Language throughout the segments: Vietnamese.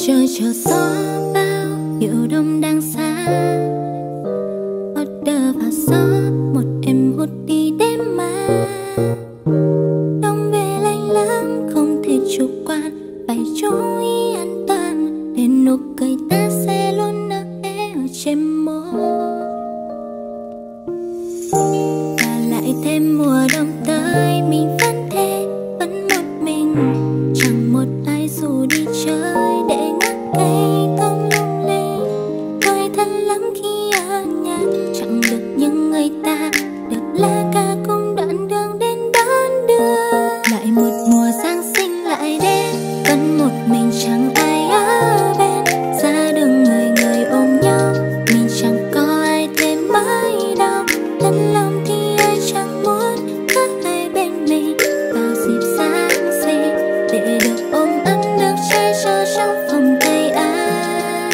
chờ gió bao hiểu đông đang xa, order và gió một em hút đi đêm mà đông về lạnh lắm không thể chủ quan, phải chú ý an toàn để nụ cười ta sẽ luôn nở ở trên môi. Và lại thêm mùa đông tới mình vẫn thế vẫn một mình, chẳng một ai dù đi chơi để ngắt cây không lung linh. Tôi thân lắm khi ở nhà chẳng được những người ta được lá ca cùng đoạn đường đến đón đưa. Lại một mùa Giáng sinh lại đến vẫn một mình chẳng ai ở bên, ra đường người người ôm nhau mình chẳng có ai thêm mãi đâu. Thân lòng thì ai chẳng muốn có ai bên mình vào dịp Giáng sinh để được ôm ấm được che cho trong phòng tay ai.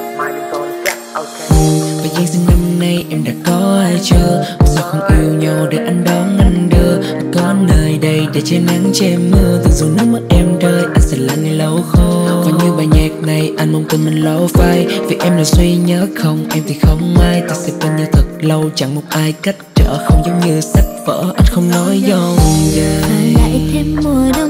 Và Giáng sinh năm nay em đã có ai chưa? Sao không yêu nhau để anh đón anh đưa? Có nơi đây để che nắng che mưa, từ dù nước mắt em rơi anh sẽ lạnh ngày lâu khô. Còn như bài nhạc này anh mong tình mình lâu phai, vì em là duy nhất không em thì không ai. Ta sẽ bên nhau thật lâu chẳng một ai cách trở, không giống như sách vở anh không nói dòng dài. Và lại thêm mùa đông